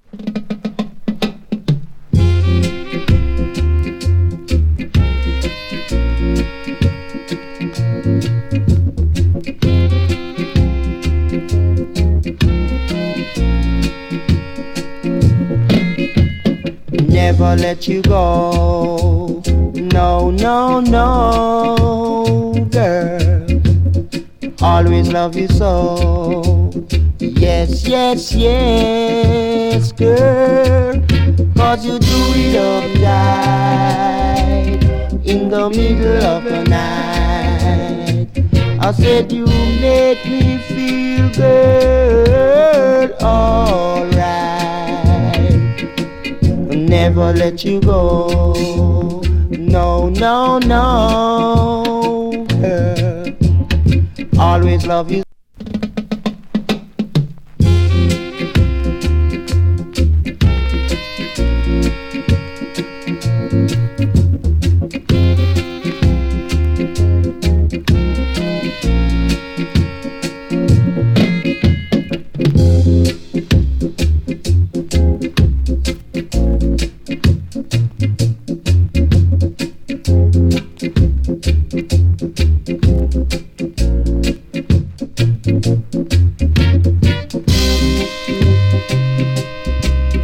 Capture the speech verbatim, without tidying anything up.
Never let you go. No, no, no, girl. Always love you so. Yes, yes, yes, girl. Cause you do it up right in the middle of the night. I said you make me feel good, alright. Never let you go. No, no, no, girl. Always love you.